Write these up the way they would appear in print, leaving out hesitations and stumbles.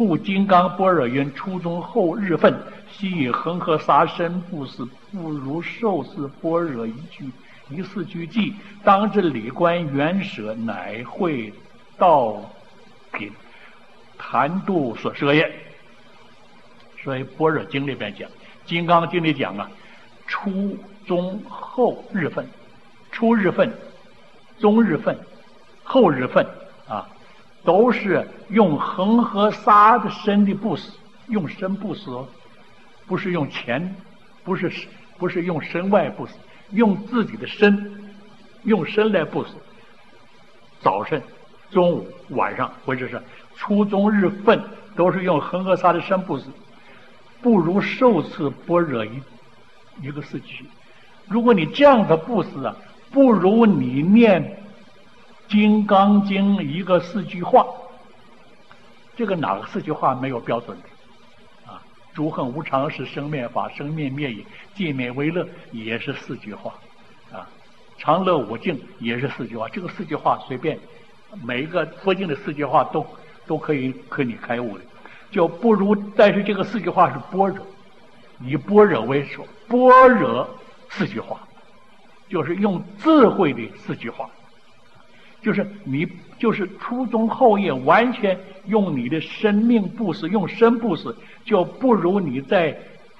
故金刚般若云：初中后日分，悉以恒河沙身不死，不如受是般若一四句偈。当知理观缘舍，乃会道品谈度所摄也。所以般若经里边讲，金刚经里讲啊，初中后日分，初日分、中日分、后日分啊，都是用恒河沙的身的不死，用身不死哦，不是用钱，不是用身外不死，用自己的身，用身来不死。早晨、中午、晚上，或者是初中日分，都是用恒河沙的身不死，不如受持般若一个四句。如果你这样的不死啊，不如你念《金刚经》一个四句话。这个哪个四句话没有标准的啊？诸恨无常是生灭法，生灭灭也，寂灭为乐也是四句话啊。常乐我净也是四句话。这个四句话随便每一个佛经的四句话都可以你开悟的，就不如。但是这个四句话是般若，以般若为首，般若四句话就是用智慧的四句话，就是你就是初中后业完全用你的生命不死，用身不死，就不如你在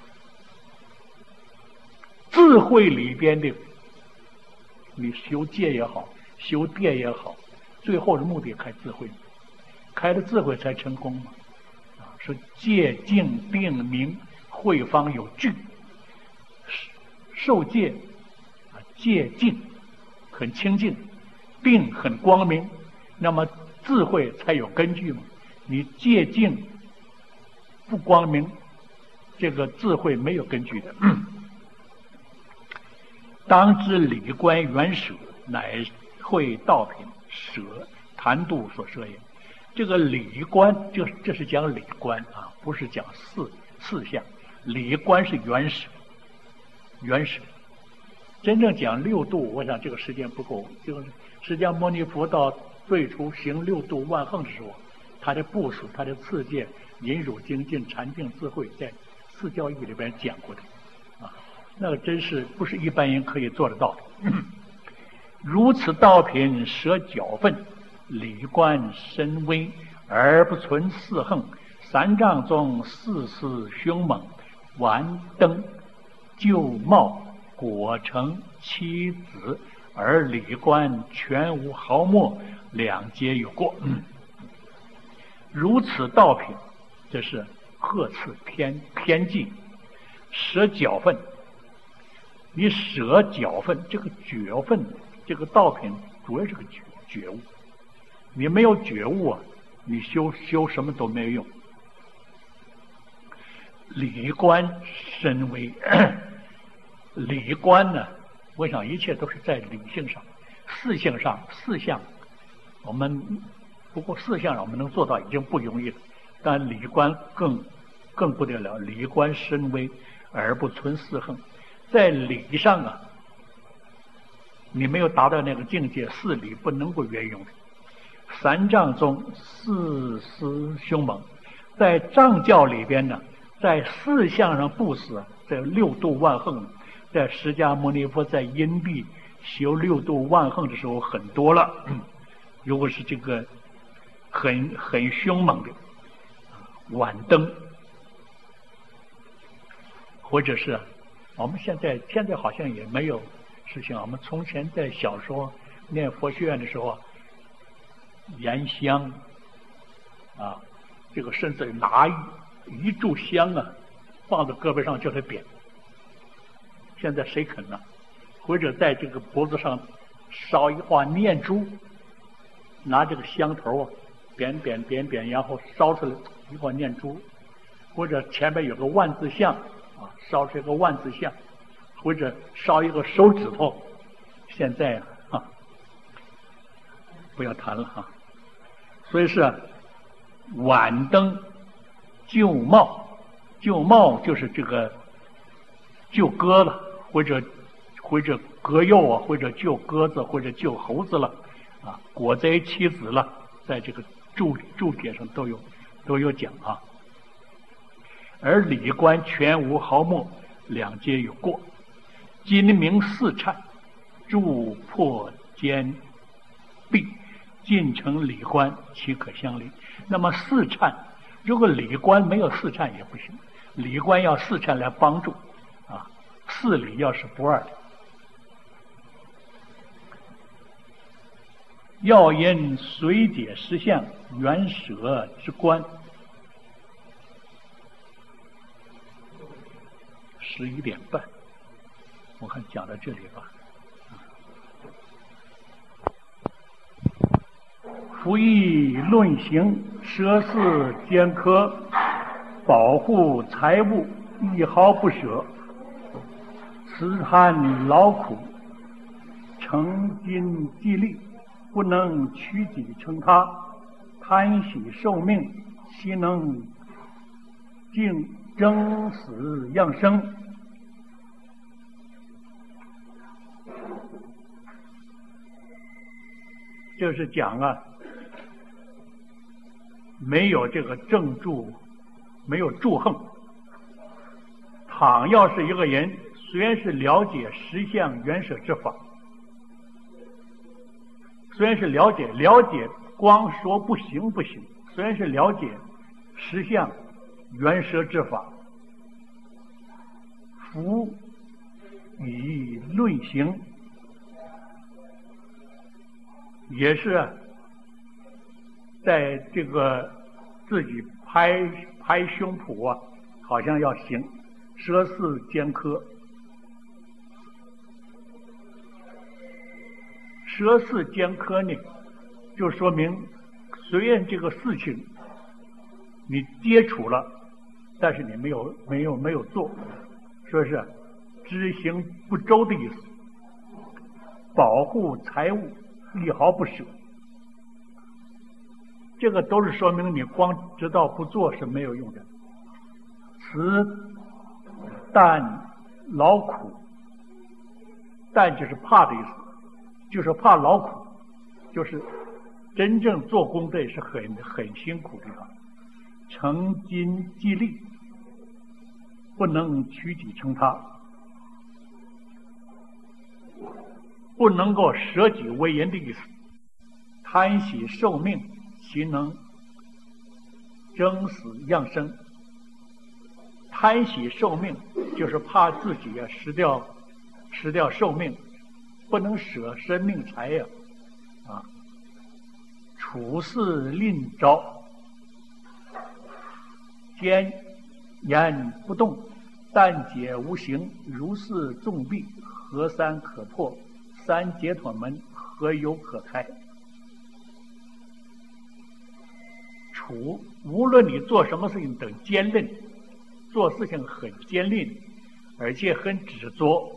智慧里边的，你修戒也好，修定也好，最后的目的开智慧，开了智慧才成功嘛。啊，说戒净定明慧方有据，受戒啊，戒净很清净，定很光明，那么智慧才有根据嘛。你戒净不光明，这个智慧没有根据的。当知理观缘舍，乃会道品舍谈度所摄也。这个理观，这是讲理观啊，不是讲四相。理观是缘舍，缘舍。真正讲六度，我想这个时间不够。就是释迦牟尼佛到最初行六度万行的时候，他的部署，他的次界、忍辱、精进、禅定、智慧，在四教义里边讲过的啊，那个真是不是一般人可以做得到的。如此道品舍矫分，理观深微，而不存四横。三藏中四事凶猛，顽登旧貌，果成妻子，而理观全无毫末，两皆有过。如此道品，这是呵斥偏激。舍矫分，你舍矫分，这个觉分，这个道品主要是个觉悟。你没有觉悟啊，你修什么都没有用。理观深微，理观呢，我想一切都是在理性上，四项，我们不过四项我们能做到已经不容易了，但理观更不得了。理观深微而不存四横，在理上啊，你没有达到那个境界，四理不能够圆融。三藏中四思凶猛，在藏教里边呢，在四项上不死，在六度万横，在释迦牟尼佛在因地修六度万横的时候很多了。如果是这个很凶猛的晚登，或者是我们现在好像也没有实行。我们从前在小时候念佛学院的时候，燃香啊，这个甚至拿一炷香啊，放在胳膊上叫它扁。现在谁肯呢？或者在这个脖子上烧一画念珠，拿这个香头啊，扁，然后烧出来一画念珠，或者前面有个万字像啊，烧出一个万字像，或者烧一个手指头。现在啊，不要谈了哈。所以是晚登旧貌，旧貌就是这个救鸽了，或者鸽幼啊，或者救鸽子，或者救猴子了啊，果贼妻子了，在这个注解上都有都有讲啊。而礼官全无毫末，两皆有过。今明四忏，铸破坚壁，进城礼官，岂可相离？那么四忏，如果礼官没有四忏也不行，礼官要四忏来帮助啊，四礼要是不二的。要因随解实相，圆舍之观。11点半，我看讲到这里吧。夫役论刑，奢侈兼苛，保护财物，一毫不舍，慈贪劳苦，诚心激励，不能屈己成他，贪喜受命，岂能竞争死养生？就是讲啊，没有这个正助，没有助横。倘要是一个人，虽然是了解实相圆舍之法，虽然是了解光说不行，虽然是了解实相圆舍之法，夫以论行，也是在这个自己拍胸脯啊，好像要行，奢侈兼苛。奢侈兼苛呢，就说明虽然这个事情你接触了，但是你没有做，说是知行不周的意思。保护财物，一毫不舍，这个都是说明你光知道不做是没有用的。慈但劳苦，但就是怕的意思，就是怕劳苦，就是真正做工这也是很辛苦的啊。诚心激励，不能屈己成他，不能够舍己为人的意思。贪喜受命，岂能争死养生？贪喜受命，就是怕自己啊失掉寿命，不能舍生命财呀啊！处事吝招，坚言不动，但解无形，如是重弊，何三可破？三解脱门，何有可开？无论你做什么事情都坚韧，做事情很坚韧，而且很执着，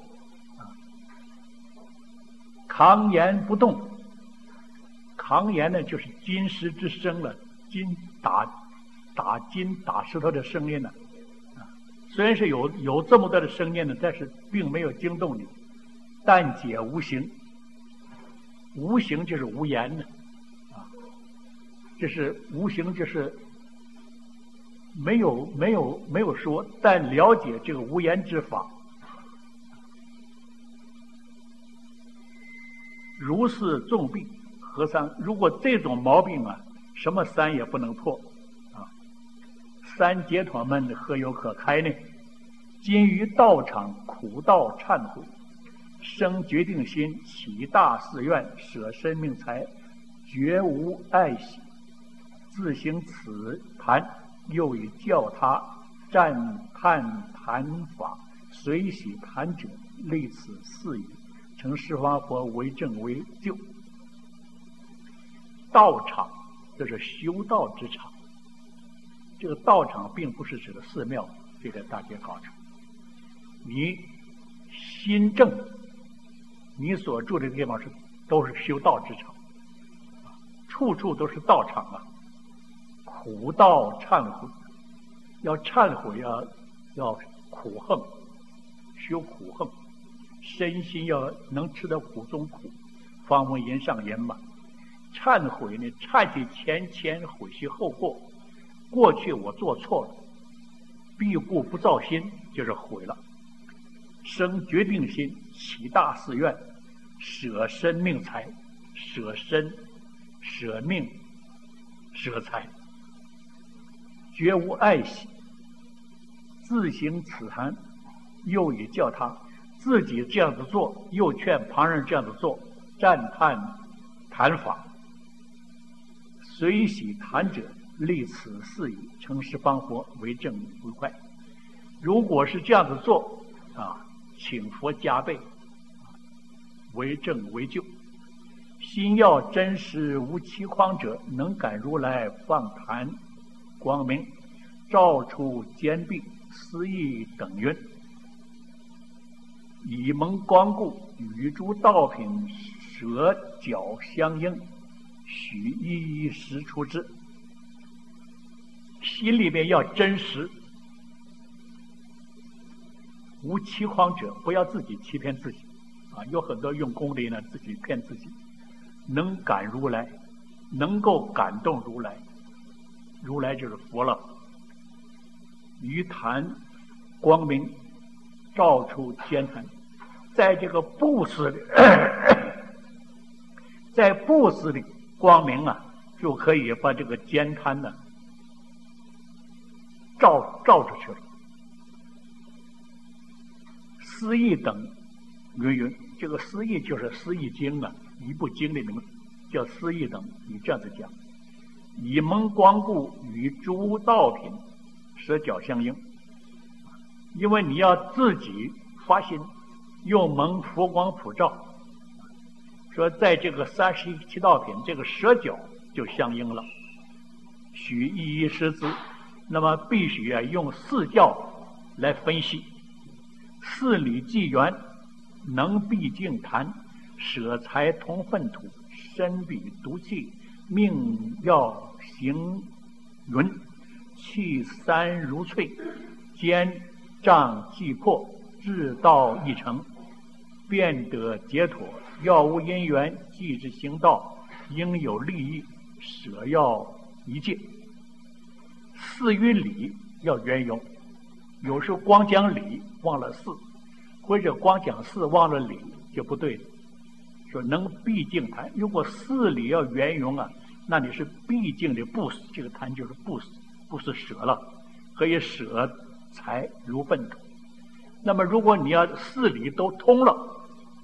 抗言不动。抗言呢，就是金石之声了，金打金打石头的声音呢。虽然是有这么多的声音呢，但是并没有惊动你。但解无形，无形就是无言呢，这是无形，就是没有说，但了解这个无言之法，如是重弊，何三？如果这种毛病啊，什么三也不能破啊，三解脱门何有可开呢？今于道场苦道忏悔，生决定心，起大誓愿，舍生命财，绝无爱喜，自行此谈，又以教他赞叹谈法，随喜谈者，类此四语，成十方佛为正为就。道场就是修道之场，这个道场并不是指的寺庙，这个大家搞清楚。你心正，你所住的地方都是修道之场，处处都是道场啊。苦道忏悔，要忏悔要苦恨，修苦恨，身心要能吃得苦中苦，方为人上人嘛。忏悔呢，忏其前愆，悔其后过， 过去我做错了，必固不造心，就是毁了。生决定心，起大誓愿，舍身命财，舍身、舍命、舍财，绝无爱惜，自行此寒，又以教他自己这样子做，又劝旁人这样子做，赞叹谈法，随喜谈者，立此事以成事方佛，为正为快。如果是这样子做请佛加倍，为正为救。心要真实无欺诳者，能感如来放坛光明，照出坚壁，思义等云，以蒙光顾，与诸道品舌脚相应，许一一实出之。心里面要真实，无欺诳者，不要自己欺骗自己有很多用功的呢，自己骗自己。能感如来，能够感动如来，如来就是佛了。于坛光明，照出坚坛，在这个布施里，在布施里光明就可以把这个坚坛呢照出去了。思义等云云，这个思义就是思义经一部经的名字，叫思义等。你这样子讲，以蒙光顾，与诸道品舌脚相应，因为你要自己发心，用蒙佛光普照，说在这个37道品，这个舌脚就相应了。许一一识之，那么必须用四教来分析。四理纪元，能毕竟谈，舍财同粪土，身比毒气，命要行云，气三如淬，坚障既破，志道一成，便得解脱。要无因缘，即之行道，应有利益，舍要一戒。四与理要圆融，有时候光讲理忘了事，或者光讲事忘了理，就不对了。说能毕竟谈，如果事理要圆融那你是毕竟的布施，这个谈就是布施，布施舍了，可以舍财如粪土。那么如果你要事理都通了，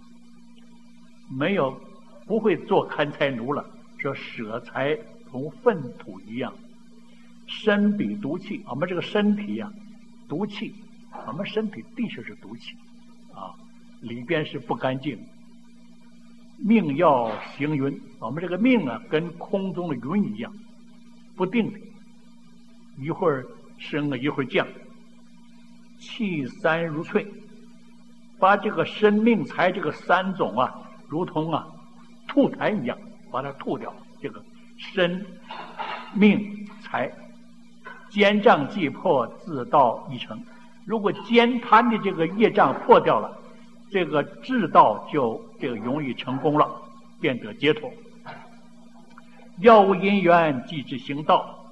不会做看财奴了，说舍财同粪土一样。身比毒气，我们这个身体毒气，我们身体的确是毒气里边是不干净。命要行云，我们这个命跟空中的云一样，不定的，一会儿升一会儿降。气三如淬，把这个生命财这个三种如同吐痰一样，把它吐掉。这个身命财，坚障既破，自道一成。如果坚贪的这个业障破掉了，这个智道就容易成功了，便得解脱。要无因缘，即之行道，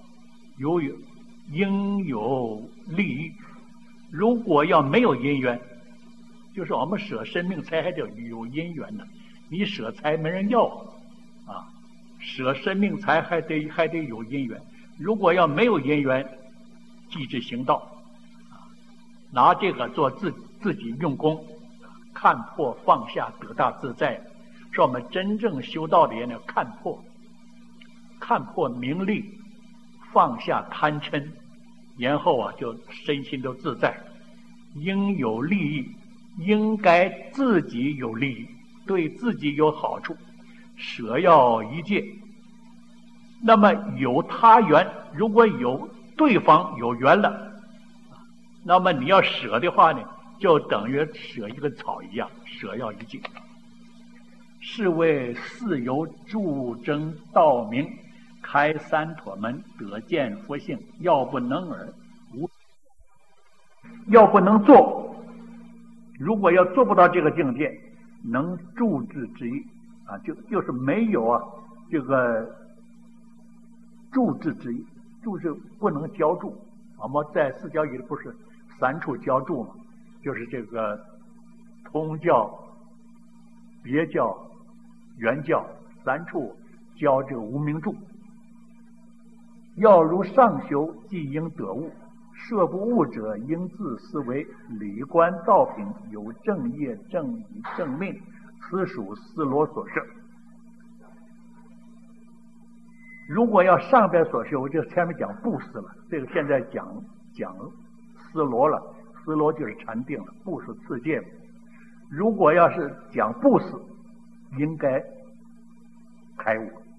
应有利益。如果要没有因缘，就是我们舍生命财还得有因缘呢。你舍财没人要舍生命财还得有因缘。如果要没有因缘，即之行道拿这个做自己用功，看破放下，得大自在。说我们真正修道的人呢，看破名利，放下贪嗔，然后就身心都自在。应有利益，应该自己有利益，对自己有好处，舍要一戒。那么有他缘，如果有对方有缘了，那么你要舍的话呢，就等于舍一个草一样，舍要一戒。是为四由助争道明，开三陀门，得见佛性。要不能要不能做，如果要做不到这个境界，能助智之意就是没有这个助智之意， 就是不能浇筑。我们在四教义里不是3处浇筑吗？就是这个通教、别教、原教3处浇这个无名柱。要如上修，即应得悟。设不悟者，应自思为理观道品，有正业、正义、正命，此属斯罗所设。如果要上边所修，就前面讲布施了，这个现在讲斯罗了，斯罗就是禅定了，布施次界。如果要是讲布施，应该开悟。